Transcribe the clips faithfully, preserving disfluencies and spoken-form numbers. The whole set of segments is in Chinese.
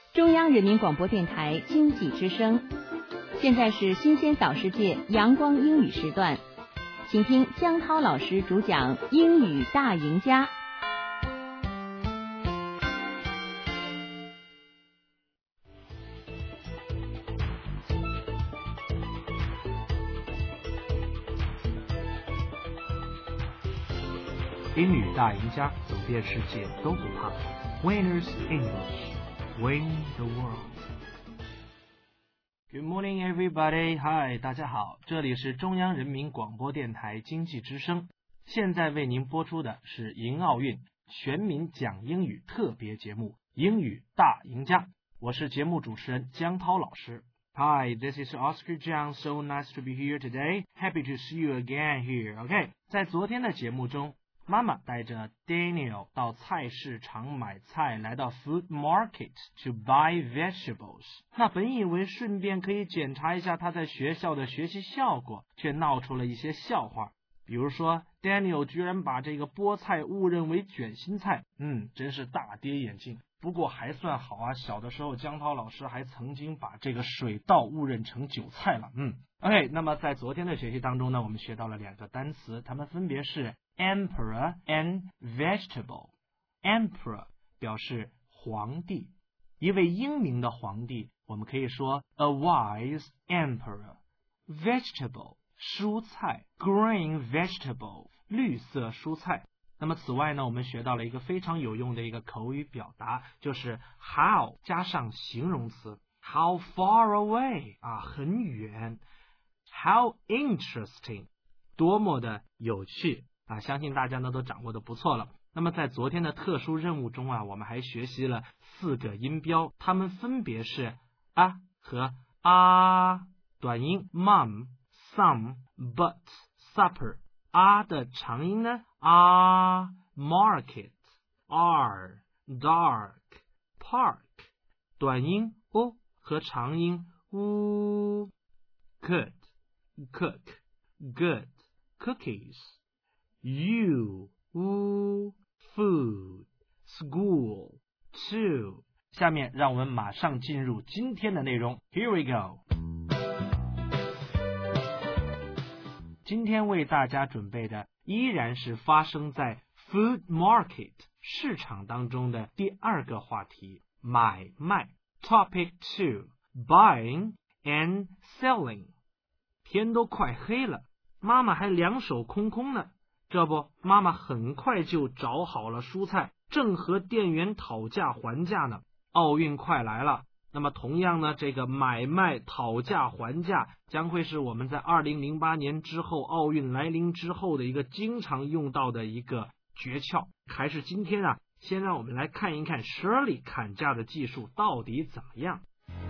中央人民广播电台经济之声，现在是新鲜早世界阳光英语时段，请听江涛老师主讲英语大赢家。 英语大赢家，走遍世界都不怕。Winners English, win the world. Good morning, everybody. Hi, 大家好，这里是中央人民广播电台经济之声。现在为您播出的是迎奥运全民讲英语特别节目《英语大赢家》，我是节目主持人江涛老师。Hi, this is Oscar Zhang. So nice to be here today. Happy to see you again here. OK, 在昨天的节目中，妈妈带着 Daniel 到菜市场买菜，来到 food market to buy vegetables。 那本以为顺便可以检查一下他在学校的学习效果，却闹出了一些笑话。比如说 Daniel 居然把这个菠菜误认为卷心菜，嗯，真是大跌眼镜。不过还算好啊，小的时候江涛老师还曾经把这个水稻误认成韭菜了。嗯 OK， 那么在昨天的学习当中呢，我们学到了两个单词，它们分别是 Emperor and vegetable。 Emperor 表示皇帝，一位英明的皇帝，我们可以说 a wise emperor。 Vegetable 蔬菜， green vegetable 绿色蔬菜。那么此外呢，我们学到了一个非常有用的一个口语表达，就是 how 加上形容词， how far away 啊，很远。 How interesting 多么的有趣啊，相信大家呢都掌握的不错了。那么在昨天的特殊任务中啊，我们还学习了四个音标，它们分别是啊和啊，短音 mom, some, but, supper。 啊的长音呢啊 market, are, dark, park。 短音 o 和长音 u could, cook, good, cookies。 you, u, food, school, two。 下面让我们马上进入今天的内容。 Here we go。今天为大家准备的依然是发生在 food market 市场当中的第二个话题，买卖。 Topic two, buying and selling。 天都快黑了，妈妈还两手空空呢。这不，妈妈很快就找好了蔬菜，正和店员讨价还价呢。奥运快来了，那么同样呢，这个买卖讨价还价将会是我们在二零零八年之后，奥运来临之后的一个经常用到的一个诀窍。还是今天啊，先让我们来看一看 Shirley 砍价的技术到底怎么样。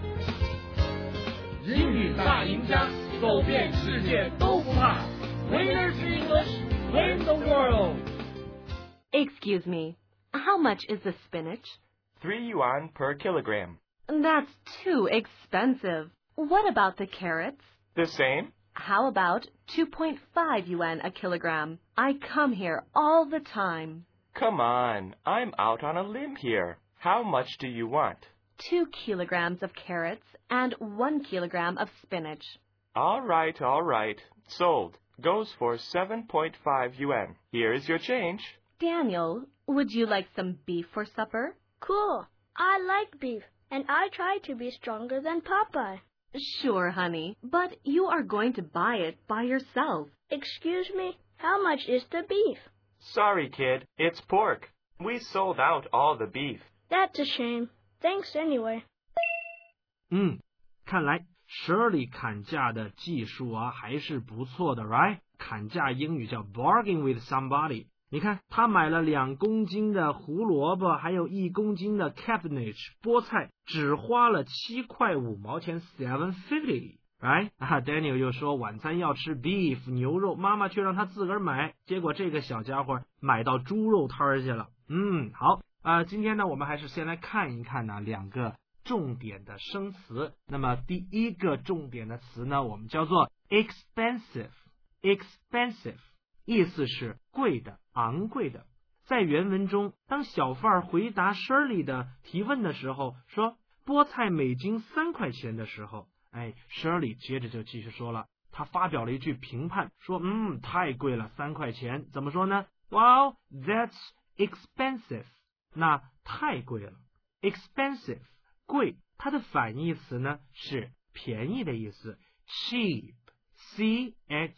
英语大赢家，走遍世界都不怕。 Winners English, win the world. Excuse me, how much is the spinach? Three yuan per kilogram. That's too expensive. What about the carrots? The same? How about two point five yuan a kilogram? I come here all the time. Come on, I'm out on a limb here. How much do you want? Two kilograms of carrots and one kilogram of spinach. All right, all right. Sold. Goes for seven point five yuan. Here is your change. Daniel, would you like some beef for supper? Cool. I like beef, and I try to be stronger than Popeye. Sure, honey, but you are going to buy it by yourself. Excuse me, how much is the beef? Sorry, kid. It's pork. We sold out all the beef. That's a shame. Thanks anyway. 嗯，看来 Shirley 砍价的技术啊还是不错的 right？ 砍价英语叫 bargain with somebody。 你看他买了两公斤的胡萝卜，还有一公斤的 cabbage 菠菜，只花了七块五毛钱 seven fifty。 right？ 啊 Daniel 又说晚餐要吃 beef 牛肉，妈妈却让他自个儿买，结果这个小家伙买到猪肉摊去了。嗯，好啊、呃，今天呢我们还是先来看一看呢两个重点的生词。那么第一个重点的词呢，我们叫做 expensive。 expensive 意思是贵的，昂贵的。在原文中，当小贩回答 Shirley 的提问的时候，说菠菜每斤三块钱的时候，哎 Shirley 接着就继续说了，他发表了一句评判，说嗯太贵了，三块钱怎么说呢？ Well, that's expensive. 那太贵了 expensive 贵，它的反义词呢是便宜的意思 cheap C H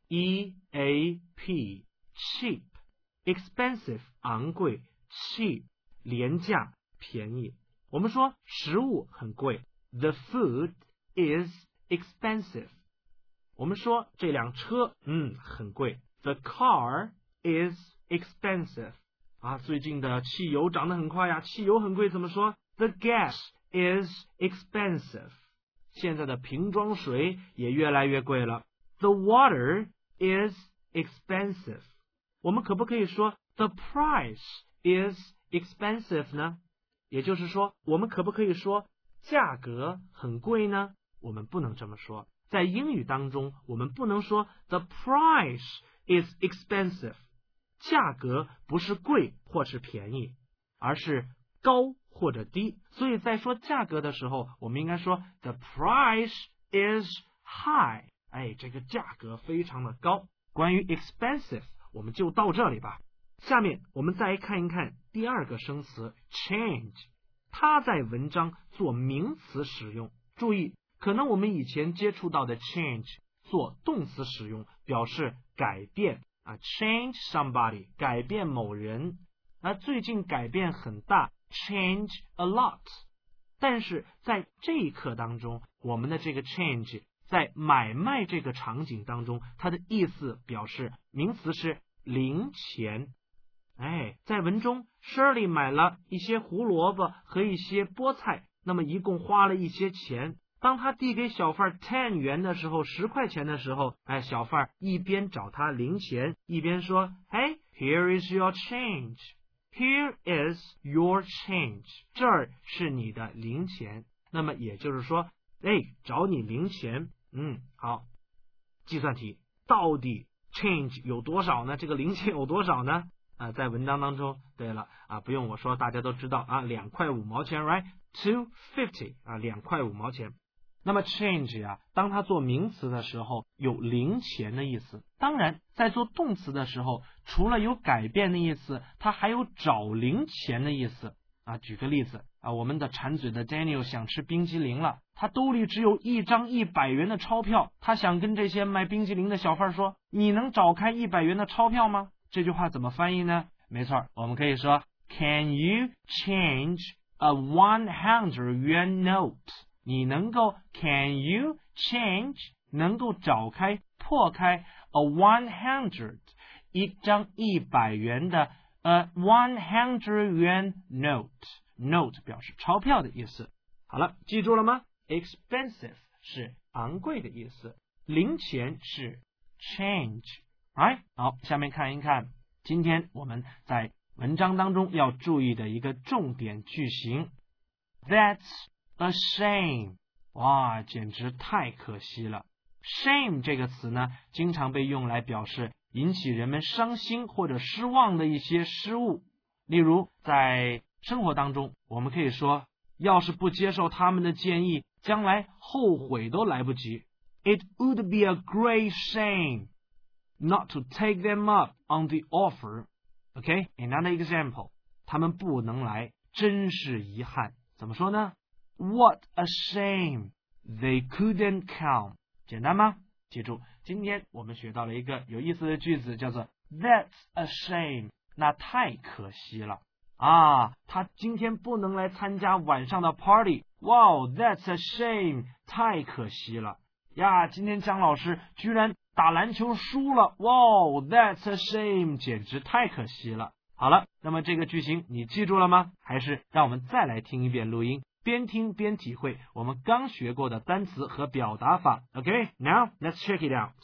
E A P cheap expensive 昂贵 cheap 廉价便宜。我们说食物很贵 The food is expensive。 我们说这辆车嗯很贵 The car is expensive。 啊，最近的汽油涨得很快呀，汽油很贵怎么说？ The gas is expensive。 现在的瓶装水也越来越贵了 The water is expensive。 我们可不可以说 The price is expensive 呢？也就是说，我们可不可以说价格很贵呢？我们不能这么说。在英语当中，我们不能说 The price is expensive。 价格不是贵或是便宜，而是高或者低。所以在说价格的时候，我们应该说 The price is high。 哎，这个价格非常的高。关于 expensive 我们就到这里吧。下面我们再来看一看第二个生词 change， 它在文章做名词使用。注意，可能我们以前接触到的 change 做动词使用，表示改变啊 change somebody 改变某人。那最近改变很大 change a lot。 但是在这一课当中，我们的这个 change 在买卖这个场景当中，它的意思表示名词是零钱。哎，在文中 Shirley 买了一些胡萝卜和一些菠菜，那么一共花了一些钱。当他递给小贩十元的时候，十块钱的时候，哎，小贩一边找他零钱，一边说 Hey, here is your change. Here is your change. 这儿是你的零钱。那么也就是说，哎，找你零钱。嗯，好。计算题，到底 change 有多少呢？这个零钱有多少呢？啊，在文章当中，对了啊，不用我说，大家都知道啊，两块五毛钱 ，right? Two fifty 啊，两块五毛钱。那么 change 呀、啊，当它做名词的时候，有零钱的意思。当然，在做动词的时候，除了有改变的意思，它还有找零钱的意思。啊，举个例子啊，我们的馋嘴的 Daniel 想吃冰激凌了，他兜里只有一张一百元的钞票，他想跟这些卖冰激凌的小贩说：“你能找开一百元的钞票吗？”这句话怎么翻译呢？没错，我们可以说 Can you change a one hundred yuan note？ 你能够 Can you change 能够找开破开 a one hundred 一张一百元的呃 one hundred yuan note note 表示钞票的意思。好了，记住了吗？ Expensive 是昂贵的意思，零钱是 change。Right? 好，下面看一看今天我们在文章当中要注意的一个重点句型 That's a shame。 哇，简直太可惜了。 Shame 这个词呢，经常被用来表示引起人们伤心或者失望的一些失误。例如在生活当中，我们可以说，要是不接受他们的建议，将来后悔都来不及。 It would be a great shame not to take them up on the offer. Okay, another example. 他们不能来，真是遗憾。怎么说呢？ What a shame they couldn't come. 简单吗？记住，今天我们学到了一个有意思的句子，叫做 That's a shame. 那太可惜了啊！他今天不能来参加晚上的 party. Wow, that's a shame. 太可惜了呀！今天姜老师居然打篮球输了，哇、wow, ，That's a shame， 简直太可惜了。好了，那么这个句型你记住了吗？还是让我们再来听一遍录音，边听边体会我们刚学过的单词和表达法。OK, now let's check it out。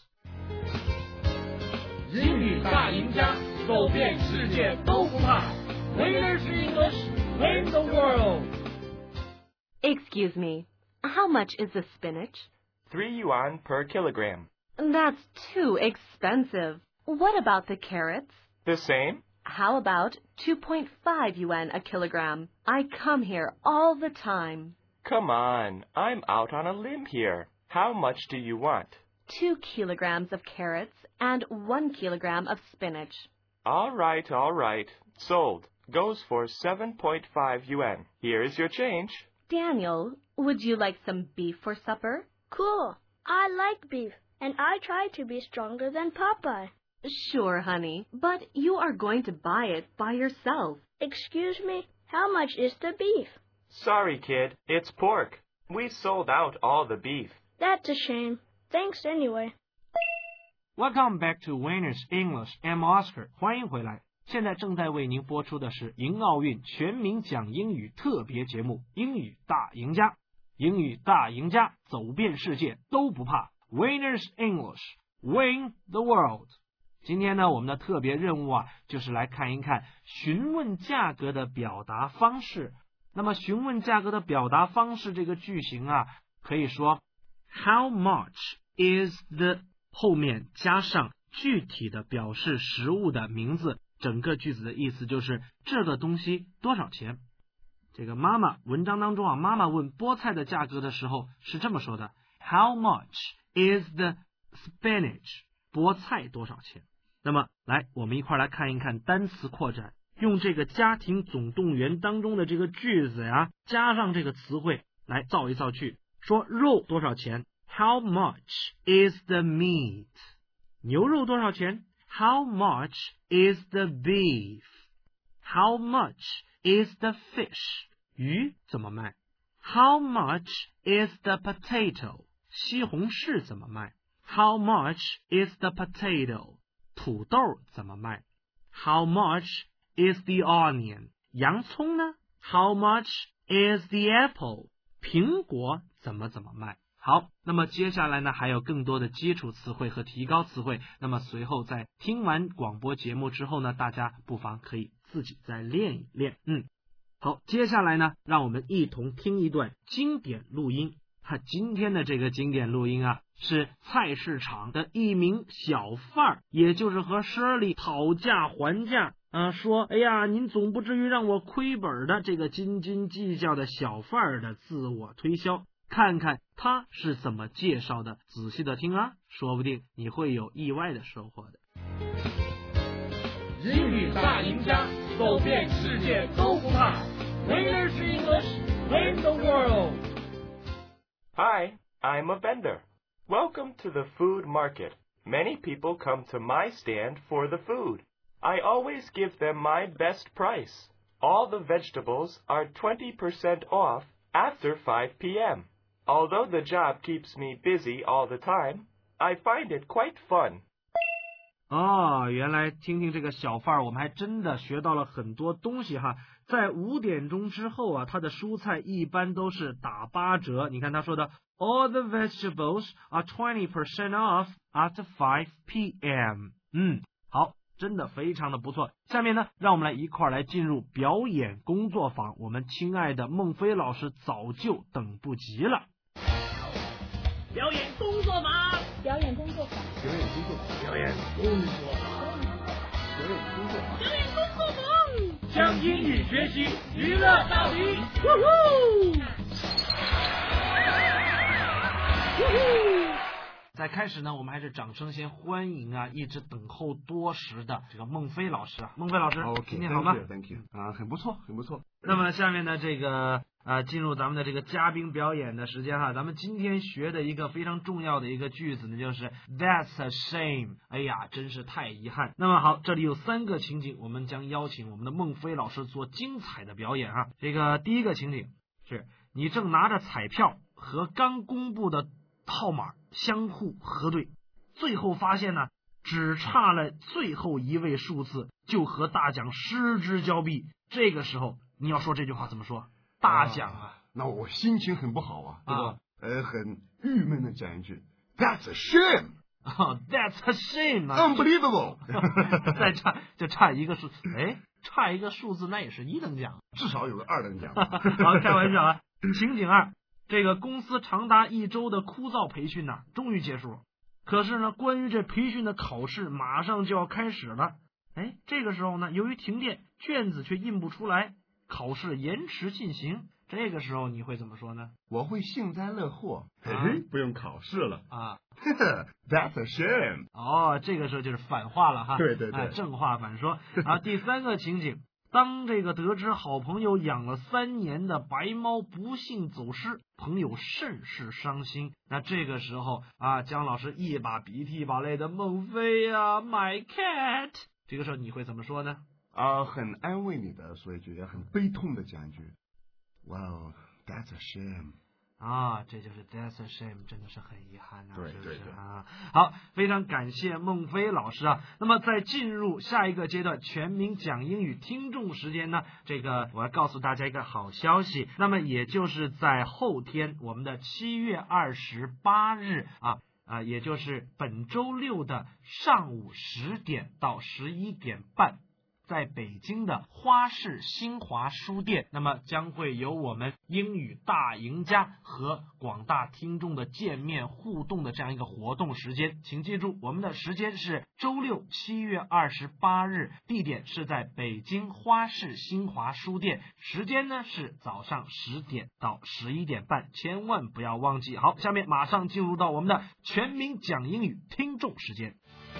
英语大赢家，走遍世界都不怕。Winners English, win the world. Excuse me, how much is the spinach? Three yuan per kilogram. That's too expensive. What about the carrots? The same? How about two point five yuan a kilogram? I come here all the time. Come on, I'm out on a limb here. How much do you want? Two kilograms of carrots and one kilogram of spinach. All right, all right. Sold. Goes for seven point five yuan. Here is your change. Daniel, would you like some beef for supper? Cool. I like beef, and I try to be stronger than Popeye. Sure, honey, but you are going to buy it by yourself. Excuse me, how much is the beef? Sorry, kid. It's pork. We sold out all the beef. That's a shame. Thanks anyway. Welcome back to Winner's English. I'm Oscar. 欢迎回来。现在正在为您播出的是迎奥运全民讲英语特别节目《英语大赢家》。英语大赢家，走遍世界都不怕。Winner's English, win the world。今天呢，我们的特别任务啊，就是来看一看询问价格的表达方式。那么询问价格的表达方式这个句型啊，可以说 How much is the 后面加上具体的表示实物的名字，整个句子的意思就是这个东西多少钱。这个妈妈文章当中啊，妈妈问菠菜的价格的时候是这么说的 How much is the spinach？ 菠菜多少钱？那么来我们一块来看一看单词扩展，用这个家庭总动员当中的这个句子呀，加上这个词汇来造一造句。说肉多少钱？ How much is the meat？ 牛肉多少钱？ How much is the beef？ How much is the fish？ 鱼怎么卖？ How much is the potato？ 西红柿怎么卖？ How much is the potato？ 土豆怎么卖？ How much is the onion？ 洋葱呢？ How much is the apple？ 苹果怎么怎么卖？好，那么接下来呢，还有更多的基础词汇和提高词汇。那么随后在听完广播节目之后呢，大家不妨可以自己再练一练。嗯，好，接下来呢，让我们一同听一段经典录音。哈，今天的这个经典录音啊，是菜市场的一名小贩儿，也就是和Shirley讨价还价啊，说，哎呀，您总不至于让我亏本的这个斤斤计较的小贩儿的自我推销。看看他是怎么介绍的，仔细的听啊，说不定你会有意外的收获的。 英语大赢家，走遍世界都不怕。Winners English, win the world. Hi, I'm a vendor. Welcome to the food market. Many people come to my stand for the food. I always give them my best price. All the vegetables are twenty percent off after five p.m. Although the job keeps me busy all the time, I find it quite fun. 哦，原来听听这个小贩儿，我们还真的学到了很多东西哈。在五点钟之后啊，他的蔬菜一般都是打八折。你看他说的 All the vegetables are twenty percent off after five p.m. 嗯，好，真的非常的不错。下面呢，让我们来一块儿来进入表演工作坊。我们亲爱的孟非老师早就等不及了。 表演工作坊， 表演工作坊， 表演工作坊，表演工作坊，表演工作坊，表演工作坊，将英语学习娱乐到底。呼呼，呼呼。 在开始呢，我们还是掌声先欢迎啊，一直等候多时的这个孟非老师啊，孟非老师， okay, 今天好吗 ？Thank you， 啊，很不错，很不错。 那么下面呢，这个啊，进入咱们的这个嘉宾表演的时间哈，咱们今天学的一个非常重要的一个句子呢，就是 That's a shame。哎呀，真是太遗憾。那么好，这里有三个情景，我们将邀请我们的孟非老师做精彩的表演哈。这个第一个情景是你正拿着彩票和刚公布的号码相互核对，最后发现呢，只差了最后一位数字，就和大奖失之交臂。这个时候你要说这句话怎么说？大奖啊！ 啊那我心情很不好啊，对吧？ 啊呃，很郁闷的讲一句 ，That's a shame， Oh, that's a shame 啊 unbelievable 再差就差一个数，哎，差一个数字那也是一等奖， 至少有个二等奖。 好，开玩笑啊。情景二，这个公司长达一周的枯燥培训呢、啊，终于结束了。可是呢，关于这培训的考试马上就要开始了。哎，这个时候呢，由于停电，卷子却印不出来。 考试延迟进行，这个时候你会怎么说呢？ 我会幸灾乐祸，嘿、 啊、 嘿，不用考试了啊。 That's a shame。 哦，这个时候就是反话了哈。 对对对， 哎、正话反说啊。第三个情景。当这个得知好朋友养了三年的白猫不幸走失，朋友甚是伤心。那这个时候啊，姜老师一把鼻涕一把泪的，孟非呀 ，My cat。这个时候你会怎么说呢？ 啊，很安慰你的，所以觉得很悲痛的讲一句 ，Well, that's a shame。 啊，这就是 That's a shame， 真的是很遗憾啊， 对是不是对对啊？好，非常感谢孟非老师啊。那么在进入下一个阶段全民讲英语听众时间呢，这个我要告诉大家一个好消息，那么也就是在后天我们的七月二十八日啊。啊，也就是本周六的上午十点到十一点半。在北京的花市新华书店，那么将会有我们英语大赢家和广大听众的见面互动的这样一个活动时间，请记住我们的时间是周六七月二十八日，地点是在北京花市新华书店，时间呢是早上十点到十一点半，千万不要忘记。好，下面马上进入到我们的全民讲英语听众时间，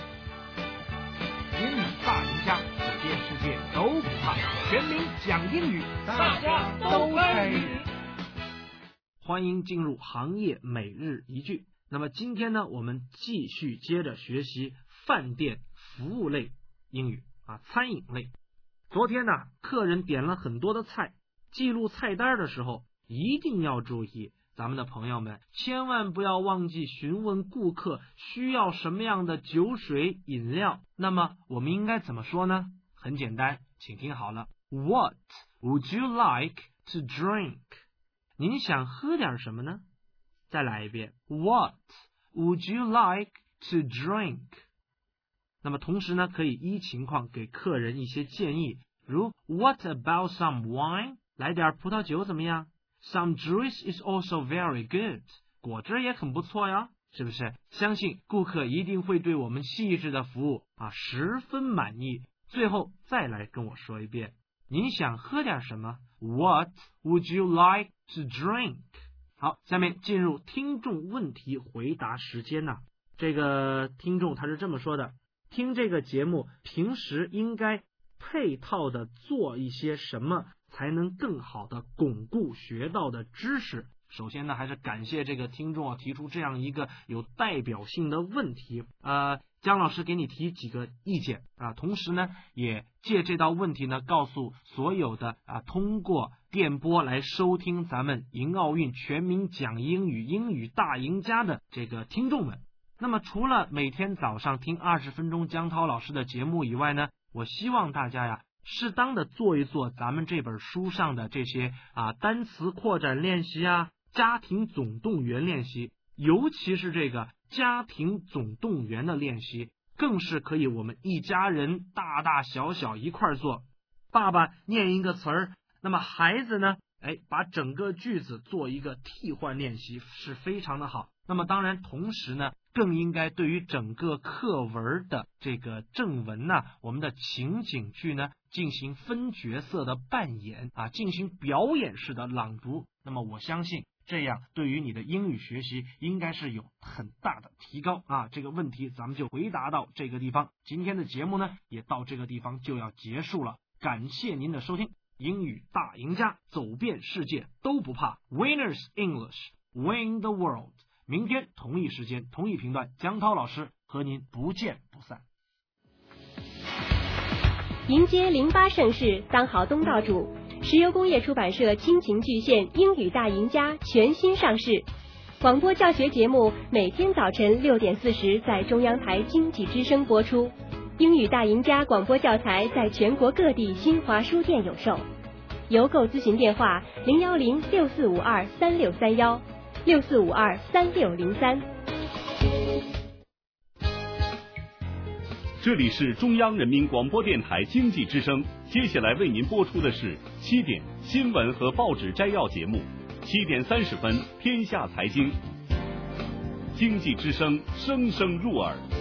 英语大赢家。遍世界都不怕，全民讲英语， 大家都参与。 欢迎进入行业每日一句。那么今天呢，我们继续接着学习饭店服务类英语啊，餐饮类。昨天呢，客人点了很多的菜，记录菜单的时候一定要注意，咱们的朋友们千万不要忘记询问顾客需要什么样的酒水饮料。那么我们应该怎么说呢？很简单，请听好了。What would you like to drink？ 您想喝点什么呢？再来一遍。What would you like to drink？ 那么同时呢，可以依情况给客人一些建议，如 What about some wine？ 来点葡萄酒怎么样？ Some juice is also very good。 果汁也很不错呀，是不是？相信顾客一定会对我们细致的服务啊十分满意。最后再来跟我说一遍，您想喝点什么？ What would you like to drink？ 好，下面进入听众问题回答时间呢、啊。这个听众他是这么说的，听这个节目平时应该配套的做一些什么才能更好的巩固学到的知识？首先呢，还是感谢这个听众啊提出这样一个有代表性的问题。呃，姜老师给你提几个意见啊，同时呢，也借这道问题呢，告诉所有的啊通过电波来收听咱们迎奥运全民讲英语英语大赢家的这个听众们。那么除了每天早上听二十分钟姜涛老师的节目以外呢，我希望大家呀适当的做一做咱们这本书上的这些啊单词扩展练习啊，家庭总动员练习，尤其是这个家庭总动员的练习，更是可以我们一家人大大小小一块做。爸爸念一个词儿，那么孩子呢，哎，把整个句子做一个替换练习，是非常的好。那么当然同时呢，更应该对于整个课文的这个正文呢，我们的情景剧呢，进行分角色的扮演啊，进行表演式的朗读。那么我相信这样对于你的英语学习应该是有很大的提高啊。这个问题咱们就回答到这个地方，今天的节目呢也到这个地方就要结束了。感谢您的收听，英语大赢家走遍世界都不怕 Winners English Win the World。明天同一时间同一频段，姜涛老师和您不见不散。 迎接零八盛世，当好东道主。石油工业出版社亲情巨献《英语大赢家》全新上市，广播教学节目每天早晨六点四十在中央台经济之声播出。《英语大赢家》广播教材在全国各地新华书店有售，邮购咨询电话零幺零六四五二三六三幺。六四五二三六零三。 这里是中央人民广播电台经济之声，接下来为您播出的是七点新闻和报纸摘要节目，七点三十分天下财经，经济之声声声入耳。